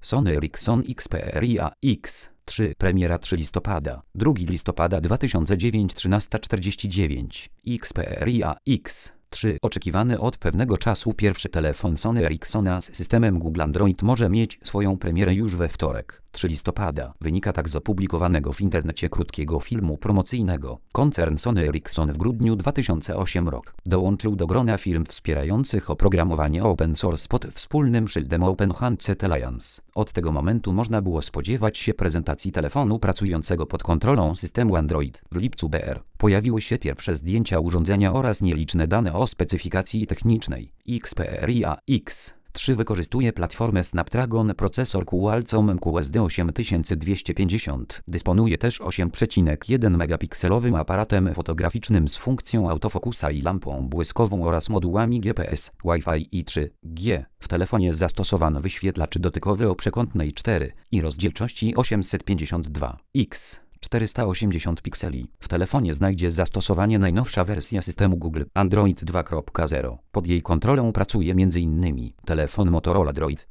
Sony Ericsson Xperia X3 premiera 3 listopada, 2 listopada 2009 13:49. Xperia X3 oczekiwany od pewnego czasu pierwszy telefon Sony Ericssona z systemem Google Android może mieć swoją premierę już we wtorek, 3 listopada. Wynika tak z opublikowanego w internecie krótkiego filmu promocyjnego. Koncern Sony Ericsson w grudniu 2008 roku dołączył do grona firm wspierających oprogramowanie open source pod wspólnym szyldem Open Handset Alliance. Od tego momentu można było spodziewać się prezentacji telefonu pracującego pod kontrolą systemu Android. W lipcu br. pojawiły się pierwsze zdjęcia urządzenia oraz nieliczne dane o specyfikacji technicznej. Xperia X3 wykorzystuje platformę Snapdragon, procesor Qualcomm QSD 8250. Dysponuje też 8,1 megapikselowym aparatem fotograficznym z funkcją autofokusa i lampą błyskową oraz modułami GPS, Wi-Fi i 3G. W telefonie zastosowano wyświetlacz dotykowy o przekątnej 4 i rozdzielczości 852x. 480 pikseli. W telefonie znajdzie zastosowanie najnowsza wersja systemu Google Android 2.0. Pod jej kontrolą pracuje m.in. telefon Motorola Droid,